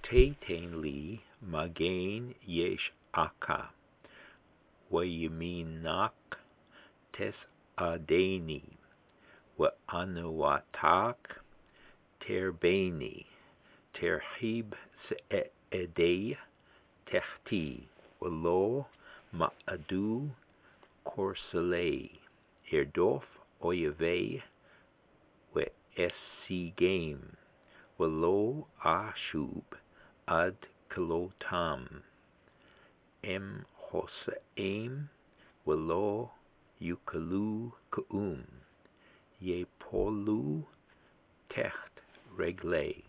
Taitain li magain yesh aka, Wayiminak tes adeni, Wa anuatak terbeni, Terhib se'edei tehti, Walo ma'adu korsalei, Irdof oyave we essigame, Walo ashub ad kilotam, Em hosaim Walo yukalu kuum, Ye polu techt regle.